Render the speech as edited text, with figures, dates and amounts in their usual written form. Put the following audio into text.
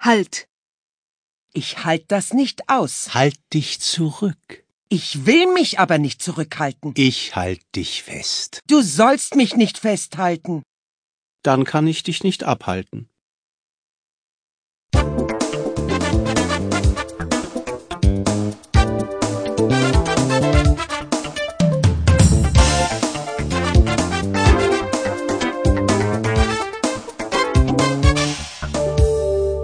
Halt! Ich halt das nicht aus. Halt dich zurück. Ich will mich aber nicht zurückhalten. Ich halt dich fest. Du sollst mich nicht festhalten. Dann kann ich dich nicht abhalten.